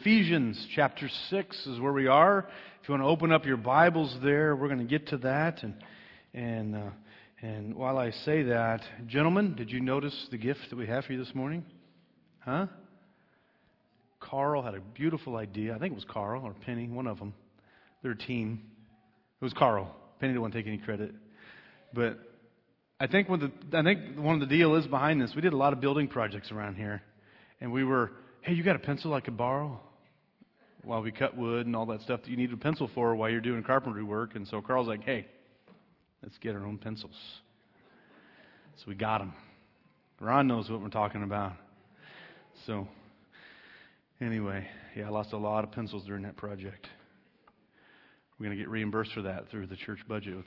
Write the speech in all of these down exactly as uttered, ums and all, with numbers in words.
Ephesians chapter six is where we are. If you want to open up your Bibles there, we're going to get to that. And and uh, and while I say that, gentlemen, did you notice the gift that we have for you this morning? Huh? Carl had a beautiful idea. I think it was Carl or Penny, one of them. They're a team. It was Carl. Penny didn't want to take any credit. But I think what the I think one of the deal is behind this. We did a lot of building projects around here, and we were, hey, you got a pencil I could borrow? While we cut wood and all that stuff that you need a pencil for while you're doing carpentry work. And so Carl's like, hey, let's get our own pencils. So we got them. Ron knows what we're talking about. So anyway, yeah, I lost a lot of pencils during that project. We're going to get reimbursed for that through the church budget.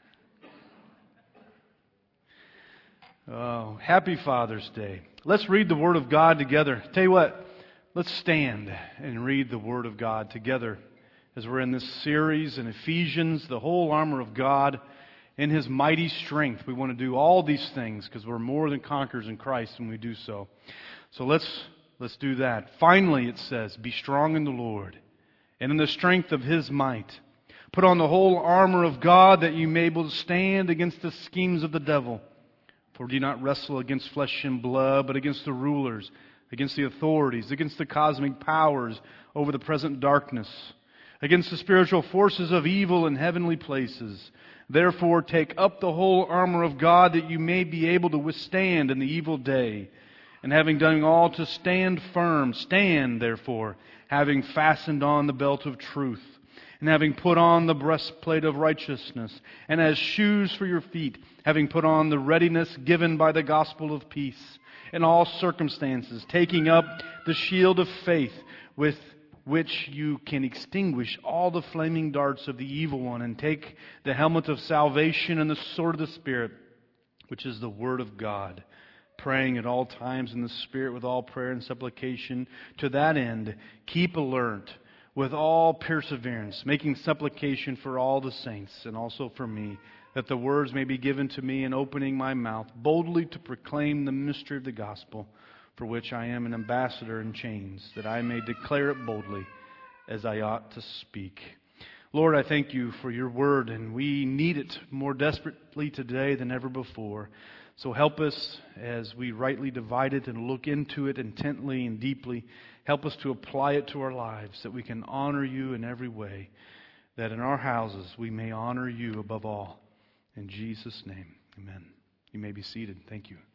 Oh, happy Father's Day. Let's read the Word of God together. Tell you what, let's stand and read the Word of God together as we're in this series in Ephesians, the whole armor of God in His mighty strength. We want to do all these things because we're more than conquerors in Christ when we do so. So let's let's do that. Finally, it says, be strong in the Lord and in the strength of His might. Put on the whole armor of God that you may be able to stand against the schemes of the devil. For we do not wrestle against flesh and blood, but against the rulers, against the authorities, against the cosmic powers over the present darkness, against the spiritual forces of evil in heavenly places. Therefore, take up the whole armor of God that you may be able to withstand in the evil day. And having done all to stand firm, stand therefore, having fastened on the belt of truth, and having put on the breastplate of righteousness, and as shoes for your feet, having put on the readiness given by the gospel of peace, in all circumstances, taking up the shield of faith, with which you can extinguish all the flaming darts of the evil one, and take the helmet of salvation and the sword of the Spirit, which is the Word of God, praying at all times in the Spirit with all prayer and supplication. To that end, keep alert with all perseverance, making supplication for all the saints, and also for me, that the words may be given to me in opening my mouth boldly to proclaim the mystery of the gospel, for which I am an ambassador in chains, that I may declare it boldly as I ought to speak. Lord, I thank You for Your word, and we need it more desperately today than ever before. So help us as we rightly divide it and look into it intently and deeply. Help us to apply it to our lives, that we can honor You in every way, that in our houses we may honor You above all. In Jesus' name, amen. You may be seated. Thank you.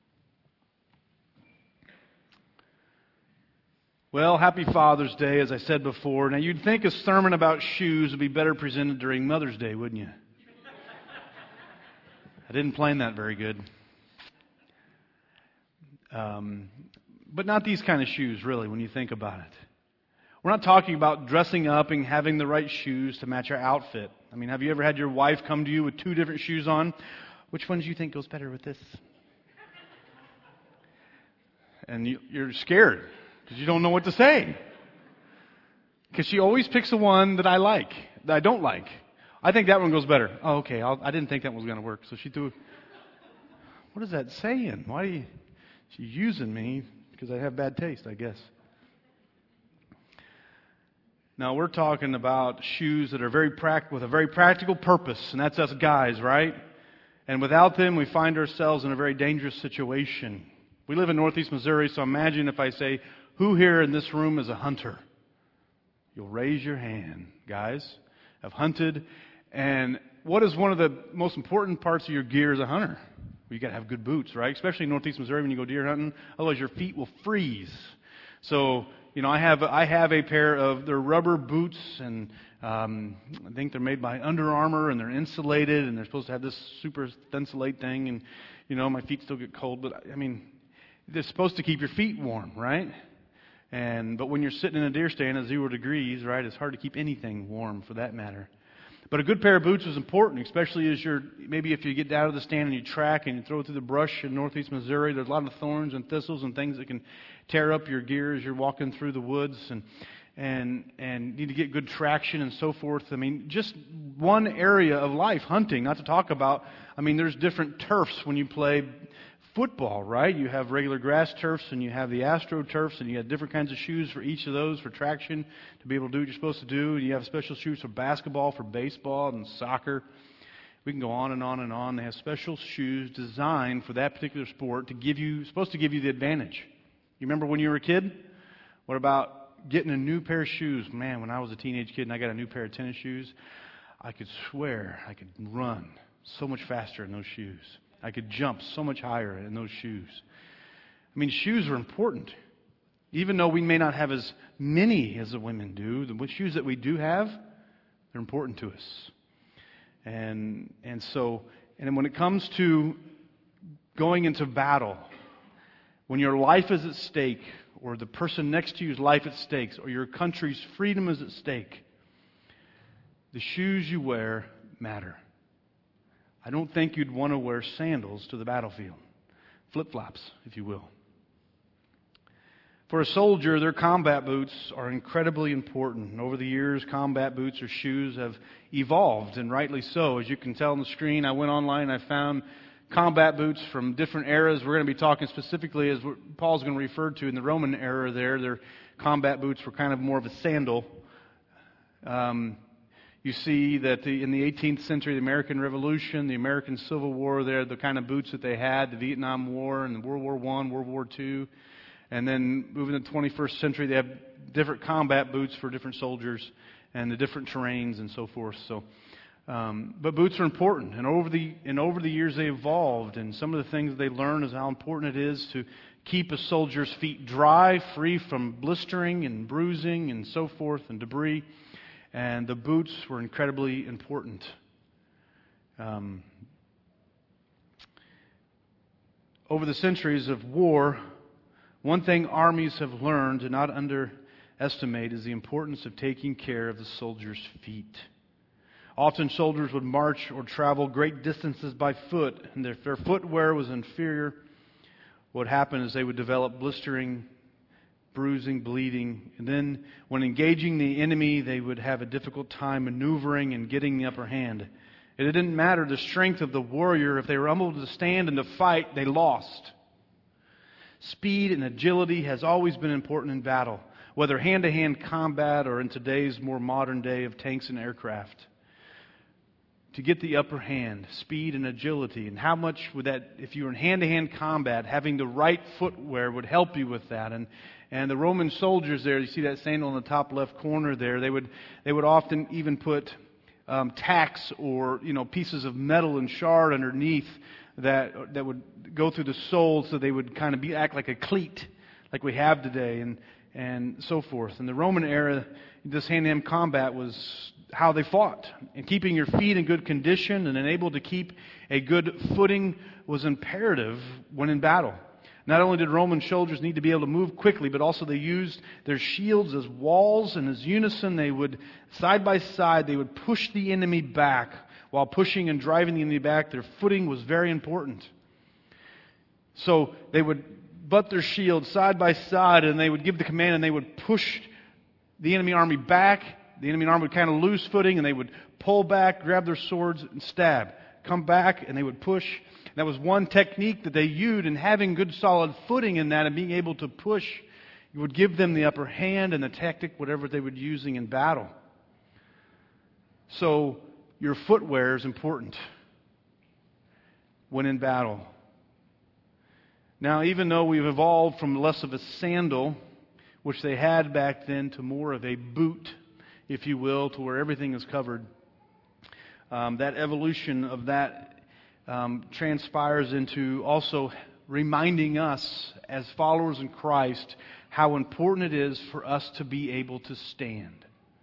Well, happy Father's Day, as I said before. Now, you'd think a sermon about shoes would be better presented during Mother's Day, wouldn't you? I didn't plan that very good. Um, but not these kind of shoes, really, when you think about it. We're not talking about dressing up and having the right shoes to match our outfit. I mean, have you ever had your wife come to you with two different shoes on? Which one do you think goes better with this? And you, you're scared because you don't know what to say. Because she always picks the one that I like, that I don't like. I think that one goes better. Oh, okay, I'll, I didn't think that one was going to work. So she threw, what is that saying? Why are you, she's using me because I have bad taste, I guess. Now, we're talking about shoes that are very pract- with a very practical purpose, and that's us guys, right? And without them, we find ourselves in a very dangerous situation. We live in Northeast Missouri, so imagine if I say, who here in this room is a hunter? You'll raise your hand, guys. I've hunted, and what is one of the most important parts of your gear as a hunter? Well, you got to have good boots, right? Especially in Northeast Missouri when you go deer hunting. Otherwise, your feet will freeze. So, you know, I have I have a pair of they're rubber boots, and um, I think they're made by Under Armour, and they're insulated, and they're supposed to have this super thinsulate thing, and you know, my feet still get cold, but I mean, they're supposed to keep your feet warm, right? And but when you're sitting in a deer stand at zero degrees, right, it's hard to keep anything warm for that matter. But a good pair of boots is important, especially as you're, maybe if you get out of the stand and you track and you throw it through the brush in Northeast Missouri, there's a lot of thorns and thistles and things that can tear up your gear as you're walking through the woods, and and and need to get good traction and so forth. I mean, just one area of life, hunting, not to talk about, I mean, there's different turfs when you play football, right? You have regular grass turfs and you have the AstroTurfs, and you have different kinds of shoes for each of those for traction to be able to do what you're supposed to do. And you have special shoes for basketball, for baseball, and soccer. We can go on and on and on. They have special shoes designed for that particular sport to give you, supposed to give you the advantage. You remember when you were a kid? What about getting a new pair of shoes? Man, when I was a teenage kid and I got a new pair of tennis shoes, I could swear I could run so much faster in those shoes. I could jump so much higher in those shoes. I mean, shoes are important. Even though we may not have as many as the women do, the shoes that we do have, they're important to us. And and so, and when it comes to going into battle, when your life is at stake, or the person next to you's life at stake, or your country's freedom is at stake, the shoes you wear matter. I don't think you'd want to wear sandals to the battlefield. Flip-flops, if you will. For a soldier, their combat boots are incredibly important. And over the years, combat boots or shoes have evolved, and rightly so. As you can tell on the screen, I went online and I found combat boots from different eras. We're going to be talking specifically, as Paul's going to refer to, in the Roman era there. Their combat boots were kind of more of a sandal. Um, you see that the, in the eighteenth century, the American Revolution, the American Civil War, they're the kind of boots that they had, the Vietnam War and the World War One, World War Two. And then moving to the twenty-first century, they have different combat boots for different soldiers and the different terrains and so forth. So, um, but boots are important, and over the and over the years they evolved. And some of the things they learned is how important it is to keep a soldier's feet dry, free from blistering and bruising and so forth and debris. And the boots were incredibly important. Um, over the centuries of war, one thing armies have learned to not underestimate is the importance of taking care of the soldier's feet. Often soldiers would march or travel great distances by foot, and if their footwear was inferior, what would happen is they would develop blistering, bruising, bleeding, and then when engaging the enemy, they would have a difficult time maneuvering and getting the upper hand. It didn't matter the strength of the warrior. If they were unable to stand and to fight, they lost. Speed and agility has always been important in battle, whether hand-to-hand combat or in today's more modern day of tanks and aircraft. To get the upper hand, speed and agility, and how much would that, if you were in hand-to-hand combat, having the right footwear would help you with that. And and the Roman soldiers there, you see that sandal in the top left corner there, they would they would often even put um, tacks or you know pieces of metal and shard underneath that that would go through the sole, so they would kind of be act like a cleat, like we have today, and and so forth. In the Roman era, this hand-to-hand combat was how they fought. And keeping your feet in good condition and able to keep a good footing was imperative when in battle. Not only did Roman soldiers need to be able to move quickly, but also they used their shields as walls, and as unison they would, side by side, they would push the enemy back. While pushing and driving the enemy back, their footing was very important. So they would butt their shields side by side, and they would give the command, and they would push the enemy army back. The enemy army would kind of lose footing, and they would pull back, grab their swords, and stab. Come back, and they would push. That was one technique that they used, and having good solid footing in that and being able to push, it would give them the upper hand and the tactic, whatever they were using in battle. So your footwear is important when in battle. Now, even though we've evolved from less of a sandal, which they had back then, to more of a boot, if you will, to where everything is covered, um, that evolution of that um, transpires into also reminding us as followers in Christ how important it is for us to be able to stand.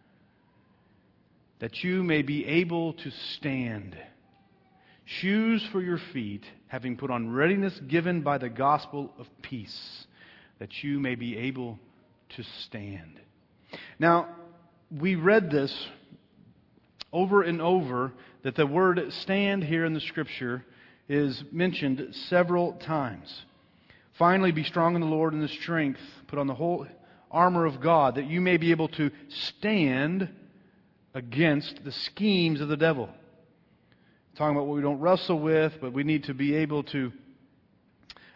That you may be able to stand. Shoes for your feet, having put on readiness given by the gospel of peace, that you may be able to stand. Now, we read this over and over, that the word stand here in the Scripture is mentioned several times. Finally, be strong in the Lord and the strength. Put on the whole armor of God, that you may be able to stand against the schemes of the devil. Talking about what we don't wrestle with, but we need to be able to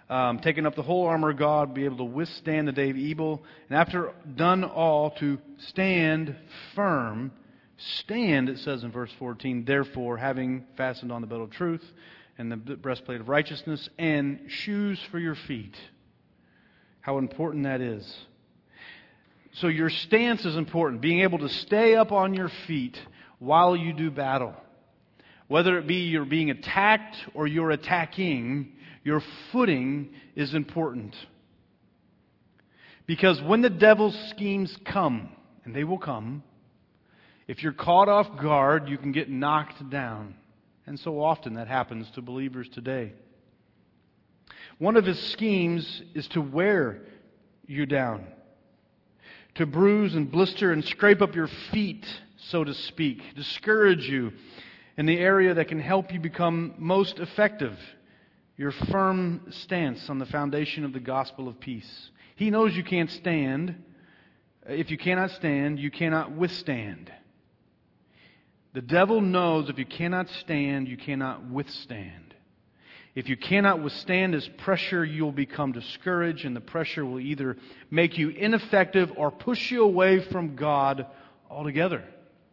Um, taking up the whole armor of God, be able to withstand the day of evil, and after done all, to stand firm. Stand, it says in verse fourteen, therefore, having fastened on the belt of truth, and the breastplate of righteousness, and shoes for your feet. How important that is. So your stance is important. Being able to stay up on your feet while you do battle. Whether it be you're being attacked or you're attacking, your footing is important. Because when the devil's schemes come, and they will come, if you're caught off guard, you can get knocked down. And so often that happens to believers today. One of his schemes is to wear you down, to bruise and blister and scrape up your feet, so to speak, discourage you in the area that can help you become most effective, your firm stance on the foundation of the gospel of peace. He knows you can't stand. If you cannot stand, you cannot withstand. The devil knows if you cannot stand, you cannot withstand. If you cannot withstand his pressure, you'll become discouraged, and the pressure will either make you ineffective or push you away from God altogether.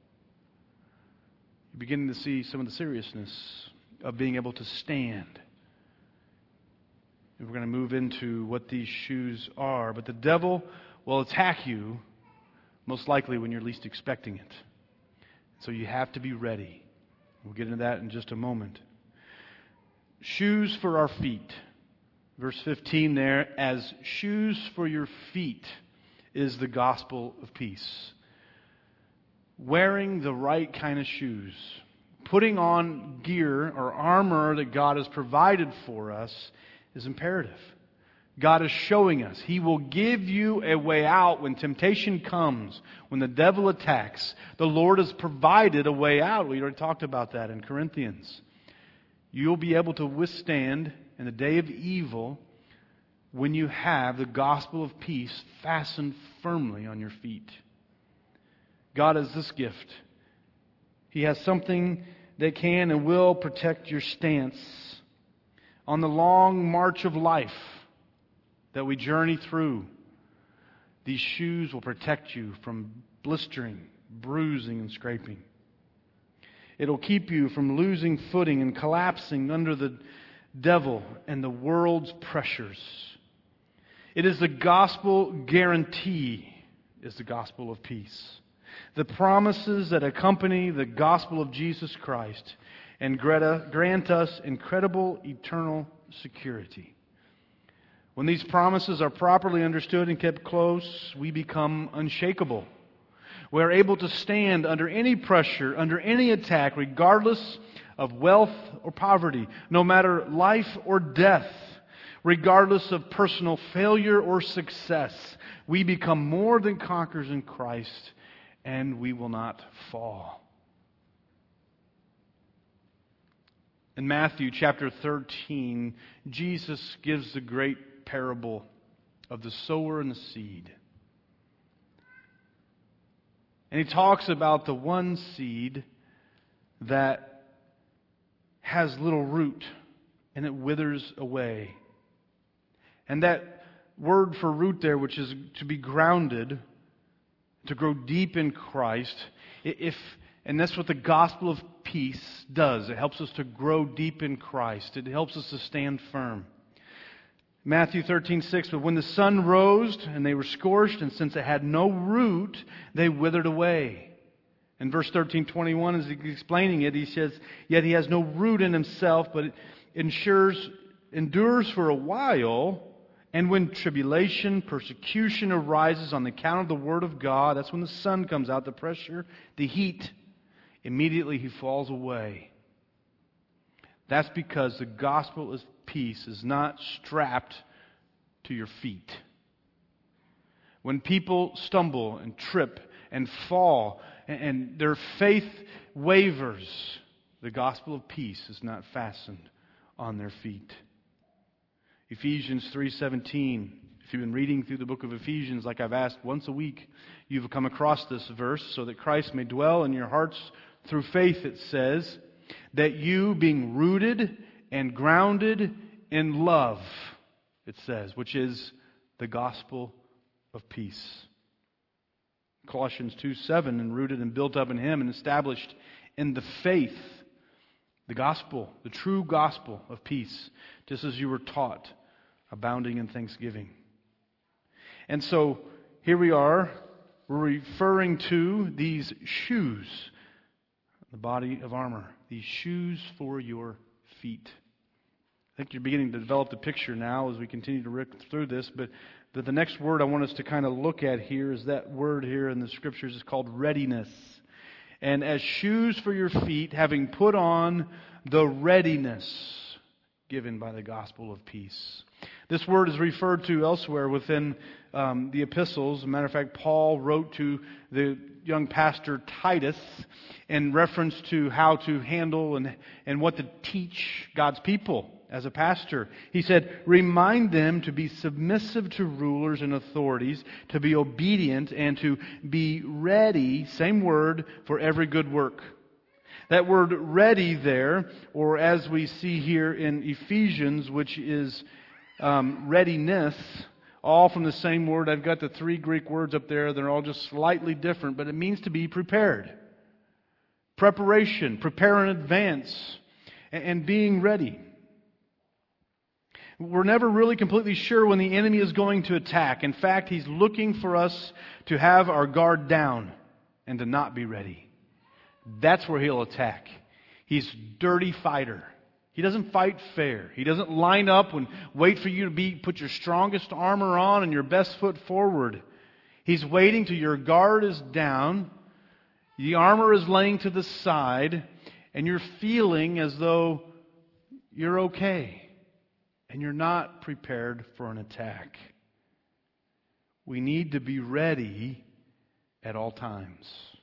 You're beginning to see some of the seriousness of being able to stand. And we're going to move into what these shoes are. But the devil will attack you most likely when you're least expecting it. So you have to be ready. We'll get into that in just a moment. Shoes for our feet. Verse fifteen there, as shoes for your feet is the gospel of peace. Wearing the right kind of shoes. Putting on gear or armor that God has provided for us is imperative. God is showing us He will give you a way out when temptation comes, when the devil attacks. The Lord has provided a way out. We already talked about that in Corinthians. You'll be able to withstand in the day of evil when you have the gospel of peace fastened firmly on your feet. God has this gift. He has something that can and will protect your stance on the long march of life that we journey through. These shoes will protect you from blistering, bruising, and scraping. It'll keep you from losing footing and collapsing under the devil and the world's pressures. It is the gospel guarantee, is the gospel of peace. The promises that accompany the gospel of Jesus Christ and grant us incredible eternal security. When these promises are properly understood and kept close, we become unshakable. We are able to stand under any pressure, under any attack, regardless of wealth or poverty, no matter life or death, regardless of personal failure or success. We become more than conquerors in Christ, and we will not fall. In Matthew chapter thirteen, Jesus gives the great parable of the sower and the seed. And He talks about the one seed that has little root and it withers away. And that word for root there, which is to be grounded, to grow deep in Christ, if and that's what the gospel of peace does. It helps us to grow deep in Christ. It helps us to stand firm. Matthew thirteen six, but when the sun rose and they were scorched, and since it had no root, they withered away. In verse thirteen twenty-one, as he's explaining it, he says, yet he has no root in himself, but it ensures, endures for a while. And when tribulation, persecution arises on the account of the word of God, that's when the sun comes out, the pressure, the heat, immediately he falls away. That's because the gospel of peace is not strapped to your feet. When people stumble and trip and fall and their faith wavers, the gospel of peace is not fastened on their feet. Ephesians three seventeen. If you've been reading through the book of Ephesians like I've asked once a week, you've come across this verse, so that Christ may dwell in your hearts through faith, it says, that you being rooted and grounded in love. it says, which is the gospel of peace. Colossians two seven, and rooted and built up in Him and established in the faith, the gospel, the true gospel of peace, just as you were taught, abounding in thanksgiving. And so, here we are, we're referring to these shoes, the body of armor, these shoes for your feet. I think you're beginning to develop the picture now as we continue to look through this, but the, the next word I want us to kind of look at here is that word here in the Scriptures is called readiness. And as shoes for your feet, having put on the readiness given by the gospel of peace. This word is referred to elsewhere within um, the epistles. As a matter of fact, Paul wrote to the young pastor Titus in reference to how to handle and, and what to teach God's people as a pastor. He said, remind them to be submissive to rulers and authorities, to be obedient, and to be ready, same word, for every good work. That word ready there, or as we see here in Ephesians, which is um, readiness, all from the same word. I've got the three Greek words up there. They're all just slightly different, but it means to be prepared. Preparation, prepare in advance, and, and being ready. We're never really completely sure when the enemy is going to attack. In fact, he's looking for us to have our guard down and to not be ready. That's where he'll attack. He's a dirty fighter. He doesn't fight fair. He doesn't line up and wait for you to be put your strongest armor on and your best foot forward. He's waiting till your guard is down, the armor is laying to the side, and you're feeling as though you're okay. And you're not prepared for an attack. We need to be ready at all times.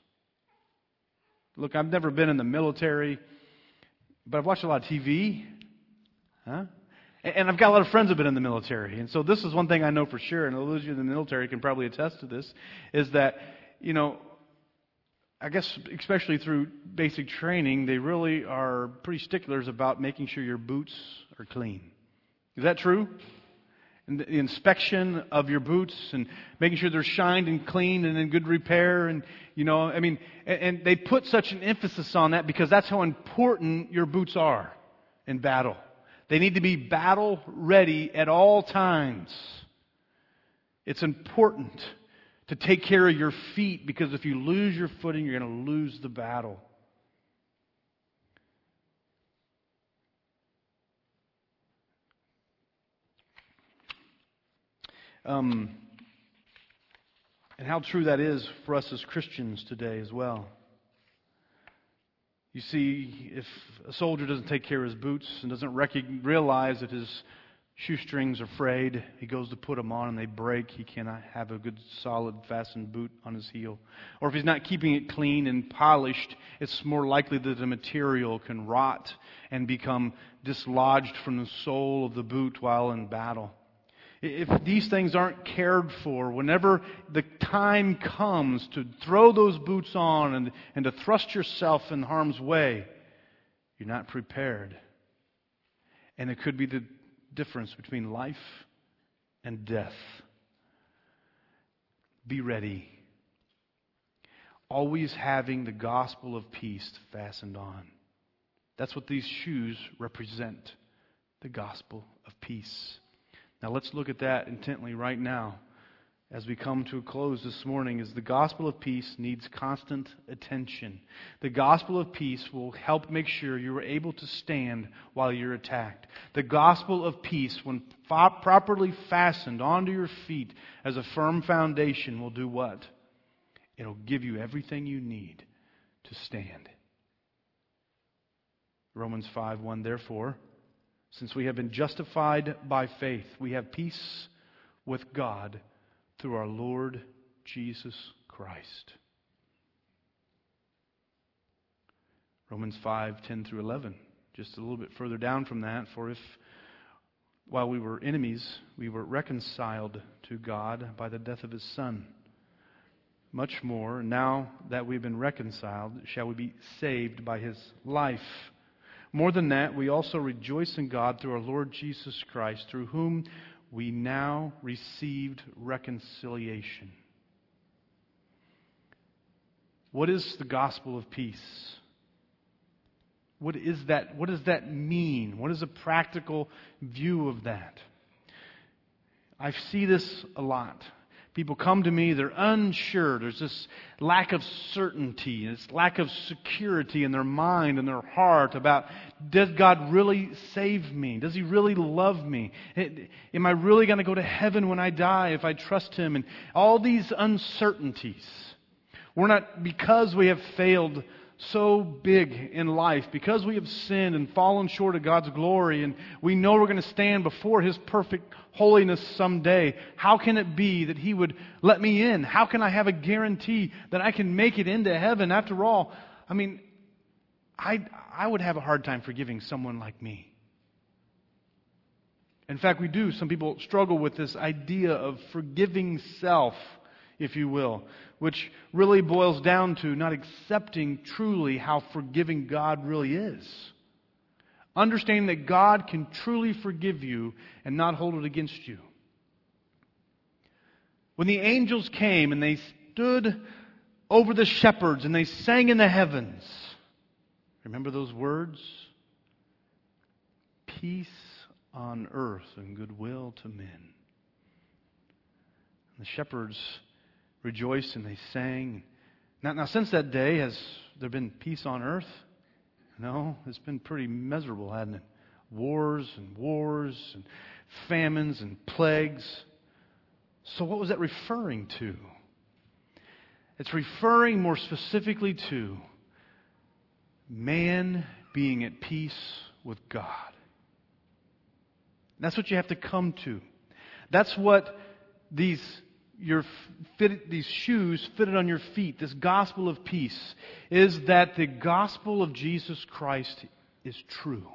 Look, I've never been in the military, but I've watched a lot of T V. Huh? And I've got a lot of friends who have been in the military. And so this is one thing I know for sure, and those of you in the military can probably attest to this, is that, you know, I guess especially through basic training, they really are pretty sticklers about making sure your boots are clean. Is that true? And the inspection of your boots and making sure they're shined and clean and in good repair. And, you know, I mean, and, and they put such an emphasis on that because that's how important your boots are in battle. They need to be battle ready at all times. It's important to take care of your feet because if you lose your footing, you're going to lose the battle. Um, and how true that is for us as Christians today as well. You see, if a soldier doesn't take care of his boots and doesn't recognize, realize that his shoestrings are frayed, he goes to put them on and they break, he cannot have a good solid fastened boot on his heel. Or if he's not keeping it clean and polished, it's more likely that the material can rot and become dislodged from the sole of the boot while in battle. If these things aren't cared for, whenever the time comes to throw those boots on and, and to thrust yourself in harm's way, you're not prepared. And it could be the difference between life and death. Be ready. Always having the gospel of peace fastened on. That's what these shoes represent. The gospel of peace. Now let's look at that intently right now as we come to a close this morning. Is the gospel of peace needs constant attention. The gospel of peace will help make sure you are able to stand while you're attacked. The gospel of peace, when fo- properly fastened onto your feet as a firm foundation, will do what? It'll give you everything you need to stand. Romans five one, therefore, since we have been justified by faith, we have peace with God through our Lord Jesus Christ. Romans five ten through eleven. Just a little bit further down from that. For if, while we were enemies, we were reconciled to God by the death of His Son, much more, now that we've been reconciled, shall we be saved by His life. More than that, we also rejoice in God through our Lord Jesus Christ, through whom we now received reconciliation. What is the gospel of peace? What is that? What does that mean? What is a practical view of that? I see this a lot. People come to me, they're unsure. There's this lack of certainty, this lack of security in their mind and their heart about, does God really save me? Does He really love me? Am I really going to go to heaven when I die if I trust Him? And all these uncertainties. We're not, because we have failed so big in life, because we have sinned and fallen short of God's glory, and we know we're going to stand before His perfect holiness someday, how can it be that He would let me in? How can I have a guarantee that I can make it into heaven? After all, I mean, I, I would have a hard time forgiving someone like me. In fact, we do. Some people struggle with this idea of forgiving self, if you will, which really boils down to not accepting truly how forgiving God really is. Understanding that God can truly forgive you and not hold it against you. When the angels came and they stood over the shepherds and they sang in the heavens, remember those words? Peace on earth and goodwill to men. And the shepherds rejoiced and they sang. Now, now, since that day, has there been peace on earth? No, it's been pretty miserable, hasn't it? Wars and wars and famines and plagues. So what was that referring to? It's referring more specifically to man being at peace with God. That's what you have to come to. That's what these your fit, these shoes fitted on your feet, this gospel of peace, is that the gospel of Jesus Christ is true.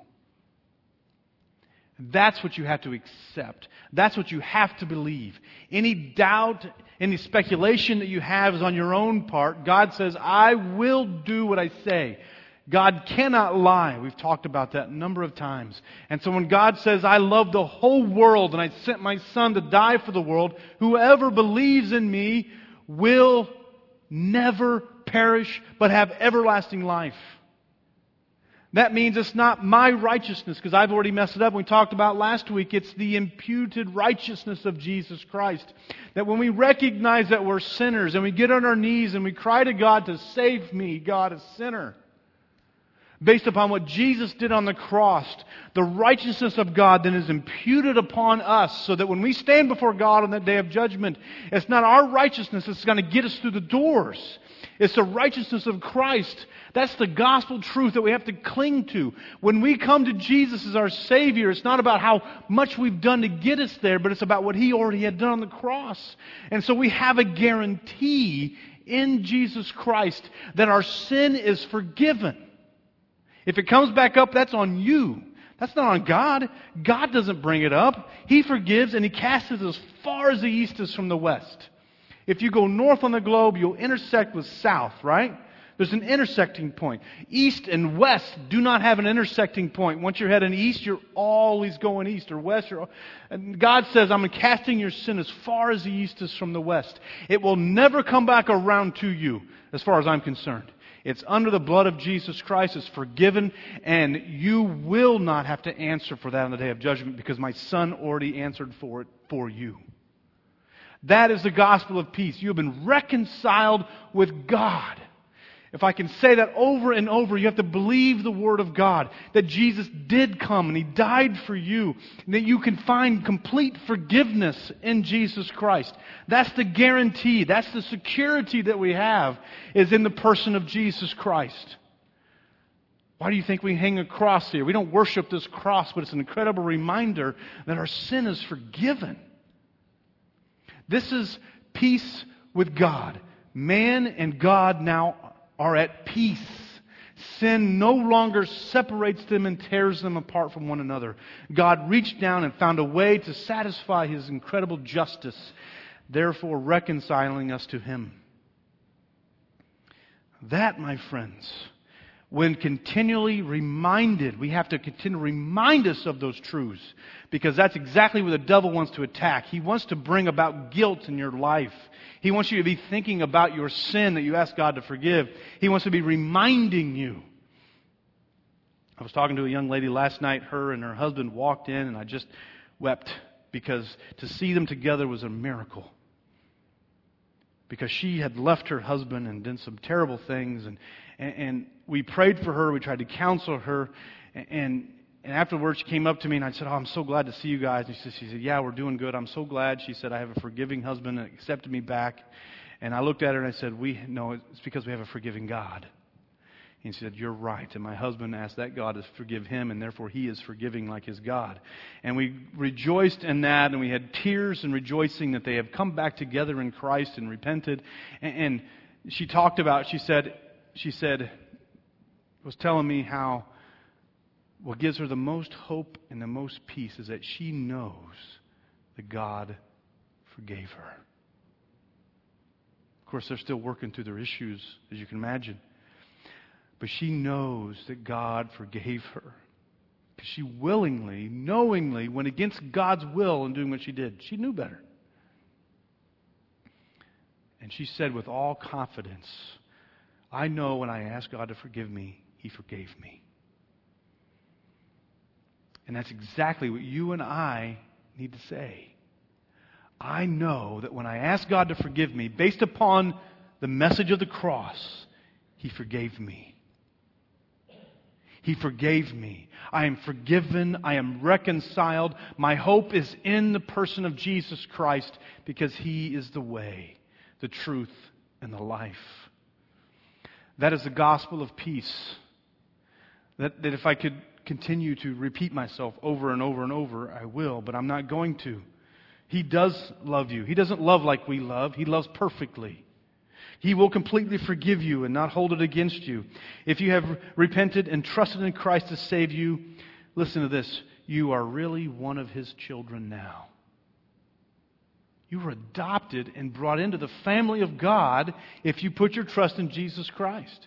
That's what you have to accept. That's what you have to believe. Any doubt, any speculation that you have is on your own part. God says, I will do what I say. God cannot lie. We've talked about that a number of times. And so when God says, I love the whole world and I sent my Son to die for the world, whoever believes in me will never perish but have everlasting life. That means it's not my righteousness, because I've already messed it up. We talked about last week, it's the imputed righteousness of Jesus Christ. That when we recognize that we're sinners and we get on our knees and we cry to God to save me, God, a sinner, based upon what Jesus did on the cross, the righteousness of God then is imputed upon us, so that when we stand before God on that day of judgment, it's not our righteousness that's going to get us through the doors. It's the righteousness of Christ. That's the gospel truth that we have to cling to. When we come to Jesus as our Savior, it's not about how much we've done to get us there, but it's about what He already had done on the cross. And so we have a guarantee in Jesus Christ that our sin is forgiven. If it comes back up, that's on you. That's not on God. God doesn't bring it up. He forgives and He casts it as far as the east is from the west. If you go north on the globe, you'll intersect with south, right? There's an intersecting point. East and west do not have an intersecting point. Once you're heading east, you're always going east, or west. Or, and God says, I'm casting your sin as far as the east is from the west. It will never come back around to you, as far as I'm concerned. It's under the blood of Jesus Christ. It's forgiven. And you will not have to answer for that on the day of judgment, because my Son already answered for it for you. That is the gospel of peace. You have been reconciled with God. If I can say that over and over, you have to believe the Word of God. That Jesus did come and He died for you. And that you can find complete forgiveness in Jesus Christ. That's the guarantee. That's the security that we have, is in the person of Jesus Christ. Why do you think we hang a cross here? We don't worship this cross, but it's an incredible reminder that our sin is forgiven. This is peace with God. Man and God now are at peace. Sin no longer separates them and tears them apart from one another. God reached down and found a way to satisfy His incredible justice, therefore reconciling us to Him. That, my friends, when continually reminded, we have to continually remind us of those truths, because that's exactly what the devil wants to attack. He wants to bring about guilt in your life. He wants you to be thinking about your sin that you ask God to forgive. He wants to be reminding you. I was talking to a young lady last night. Her and her husband walked in, and I just wept, because to see them together was a miracle. Because she had left her husband and done some terrible things, and and, and we prayed for her. We tried to counsel her, and and afterwards she came up to me and I said, "Oh, I'm so glad to see you guys." And she said, she said, "Yeah, we're doing good. I'm so glad." She said, "I have a forgiving husband and accepted me back." And I looked at her and I said, "We no, it's because we have a forgiving God." And she said, "You're right." And my husband asked that God to forgive him, and therefore he is forgiving like his God. And we rejoiced in that, and we had tears and rejoicing that they have come back together in Christ and repented. And, and she talked about, she said, she said, was telling me how what gives her the most hope and the most peace is that she knows that God forgave her. Of course, they're still working through their issues, as you can imagine. But she knows that God forgave her. Because she willingly, knowingly went against God's will in doing what she did. She knew better. And she said with all confidence, "I know when I asked God to forgive me, He forgave me." And that's exactly what you and I need to say. I know that when I ask God to forgive me, based upon the message of the cross, He forgave me. He forgave me. I am forgiven. I am reconciled. My hope is in the person of Jesus Christ, because He is the way, the truth, and the life. That is the gospel of peace. That, that if I could continue to repeat myself over and over and over, I will, but I'm not going to. He does love you. He doesn't love like we love. He loves perfectly. He will completely forgive you and not hold it against you. If you have repented and trusted in Christ to save you, listen to this. You are really one of His children now. You were adopted and brought into the family of God if you put your trust in Jesus Christ.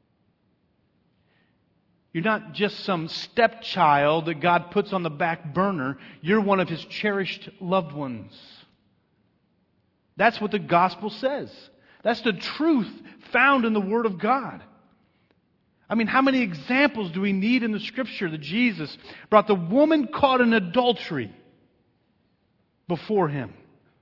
You're not just some stepchild that God puts on the back burner. You're one of His cherished loved ones. That's what the gospel says. That's the truth found in the Word of God. I mean, how many examples do we need in the Scripture that Jesus brought the woman caught in adultery before Him?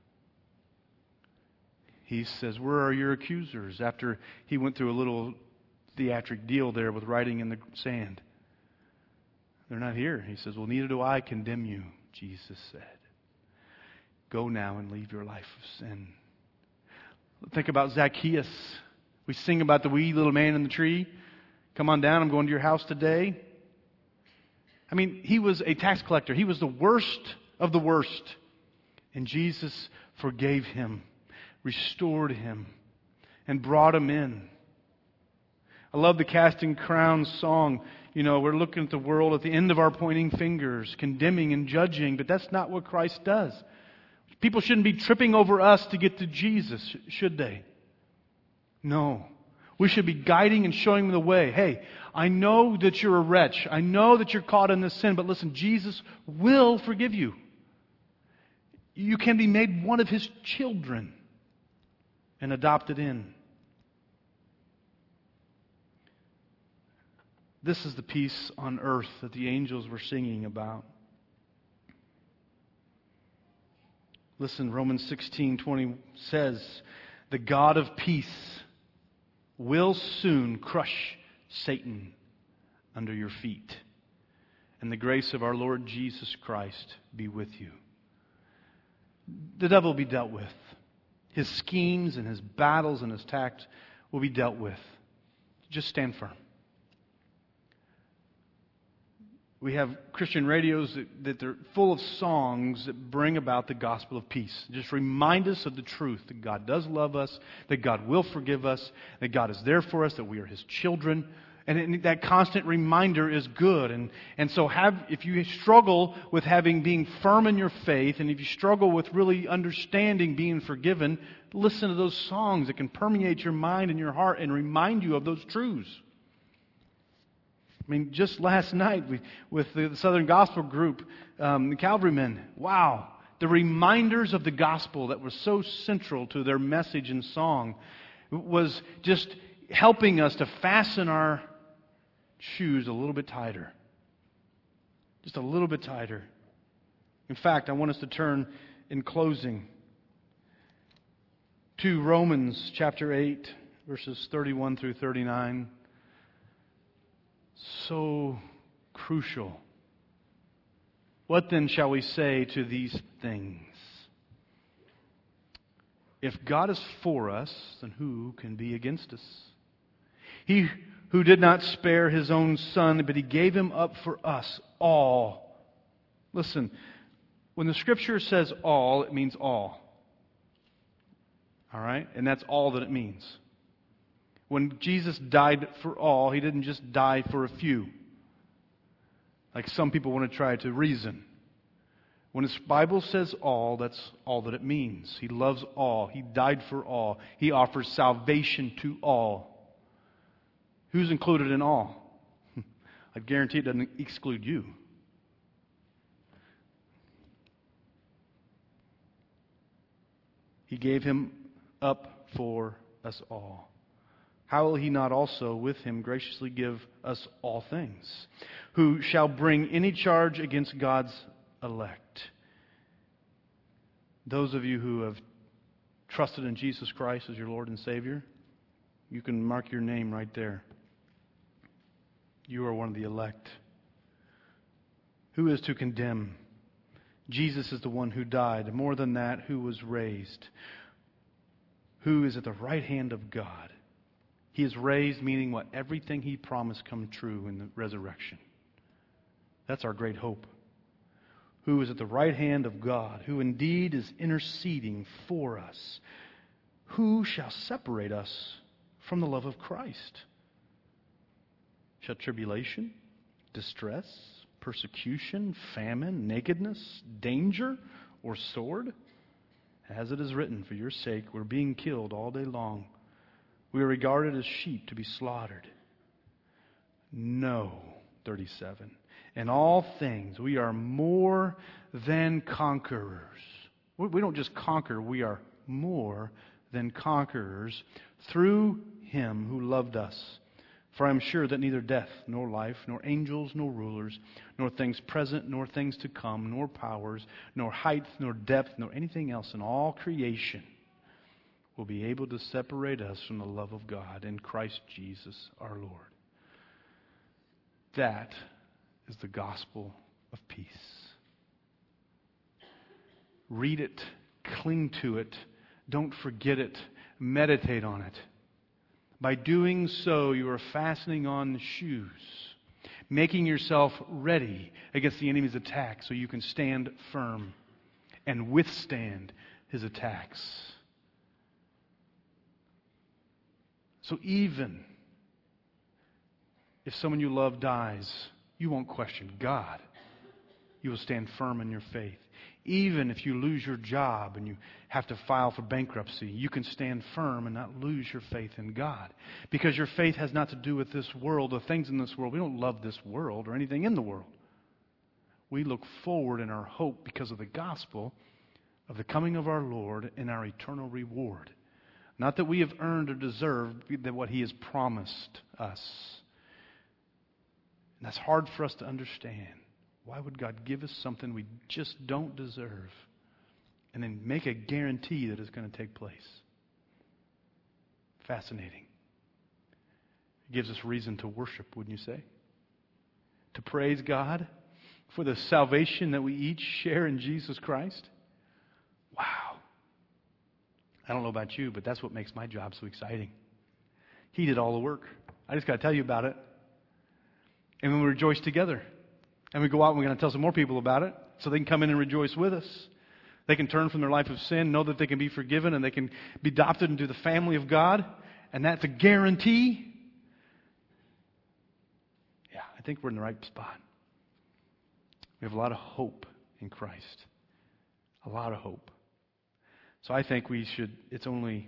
He says, "Where are your accusers?" After He went through a little theatric deal there with writing in the sand. "They're not here." He says, "Well, neither do I condemn you," Jesus said. "Go now and leave your life of sin." Think about Zacchaeus. We sing about the wee little man in the tree. "Come on down, I'm going to your house today." I mean, he was a tax collector. He was the worst of the worst. And Jesus forgave him, restored him, and brought him in. I love the Casting Crowns song. You know, we're looking at the world at the end of our pointing fingers, condemning and judging, but that's not what Christ does. People shouldn't be tripping over us to get to Jesus, should they? No. We should be guiding and showing them the way. Hey, I know that you're a wretch. I know that you're caught in this sin, but listen, Jesus will forgive you. You can be made one of His children and adopted in. This is the peace on earth that the angels were singing about. Listen, Romans sixteen twenty says, "The God of peace will soon crush Satan under your feet. And the grace of our Lord Jesus Christ be with you." The devil will be dealt with. His schemes and his battles and his attacks will be dealt with. Just stand firm. We have Christian radios that, that they're full of songs that bring about the gospel of peace. Just remind us of the truth that God does love us, that God will forgive us, that God is there for us, that we are His children. And that constant reminder is good. And, and so have, if you struggle with having being firm in your faith, and if you struggle with really understanding being forgiven, listen to those songs that can permeate your mind and your heart and remind you of those truths. I mean, just last night we, with the Southern Gospel Group, um, the Calvarymen, wow. The reminders of the gospel that were so central to their message and song was just helping us to fasten our shoes a little bit tighter. Just a little bit tighter. In fact, I want us to turn in closing to Romans chapter eight, verses thirty-one through thirty-nine. So crucial. What then shall we say to these things? If God is for us, then who can be against us? He who did not spare His own Son, but He gave Him up for us all. Listen, when the Scripture says all, it means all. All right? And that's all that it means. When Jesus died for all, He didn't just die for a few, like some people want to try to reason. When the Bible says all, that's all that it means. He loves all. He died for all. He offers salvation to all. Who's included in all? I guarantee it doesn't exclude you. He gave Him up for us all. How will He not also with Him graciously give us all things? Who shall bring any charge against God's elect? Those of you who have trusted in Jesus Christ as your Lord and Savior, you can mark your name right there. You are one of the elect. Who is to condemn? Jesus is the one who died. More than that, who was raised. Who is at the right hand of God. He is raised, meaning what? Everything He promised come true in the resurrection. That's our great hope. Who is at the right hand of God, who indeed is interceding for us. Who shall separate us from the love of Christ? Shall tribulation, distress, persecution, famine, nakedness, danger, or sword? As it is written, for your sake we're being killed all day long. We are regarded as sheep to be slaughtered. No, thirty-seven. In all things we are more than conquerors. We don't just conquer, we are more than conquerors through Him who loved us. For I am sure that neither death, nor life, nor angels, nor rulers, nor things present, nor things to come, nor powers, nor height, nor depth, nor anything else in all creation will be able to separate us from the love of God in Christ Jesus our Lord. That is the gospel of peace. Read it, cling to it, don't forget it, meditate on it. By doing so, you are fastening on the shoes, making yourself ready against the enemy's attack so you can stand firm and withstand his attacks. So even if someone you love dies, you won't question God. You will stand firm in your faith. Even if you lose your job and you have to file for bankruptcy, you can stand firm and not lose your faith in God. Because your faith has not to do with this world, the things in this world. We don't love this world or anything in the world. We look forward in our hope because of the gospel of the coming of our Lord and our eternal reward. Not that we have earned or deserved that what He has promised us. And that's hard for us to understand. Why would God give us something we just don't deserve and then make a guarantee that it's going to take place? Fascinating. It gives us reason to worship, wouldn't you say? To praise God for the salvation that we each share in Jesus Christ. Wow. I don't know about you, but that's what makes my job so exciting. He did all the work. I just got to tell you about it. And when we rejoice together. And we go out and we're going to tell some more people about it so they can come in and rejoice with us. They can turn from their life of sin, know that they can be forgiven, and they can be adopted into the family of God. And that's a guarantee. Yeah, I think we're in the right spot. We have a lot of hope in Christ. A lot of hope. So I think we should, it's only,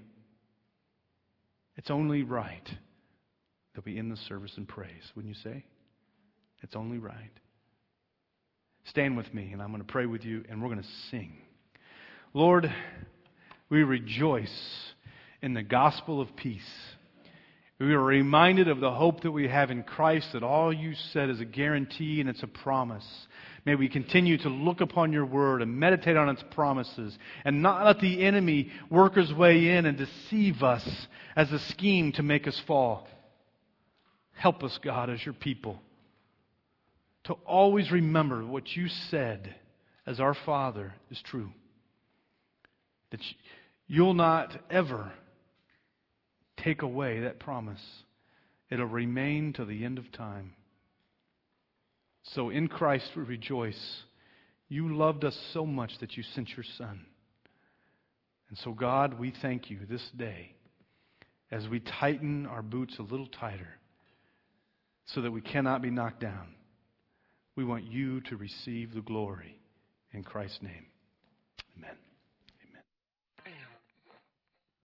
it's only right that we end the service in praise, wouldn't you say? It's only right. Stand with me, and I'm going to pray with you, and we're going to sing. Lord, we rejoice in the gospel of peace. We are reminded of the hope that we have in Christ, that all you said is a guarantee and it's a promise. May we continue to look upon your word and meditate on its promises and not let the enemy work his way in and deceive us as a scheme to make us fall. Help us, God, as your people, to always remember what you said as our Father is true. That you'll not ever take away that promise. It'll remain till the end of time. So in Christ we rejoice. You loved us so much that you sent your Son. And so God, we thank you this day as we tighten our boots a little tighter so that we cannot be knocked down. We want you to receive the glory in Christ's name. Amen.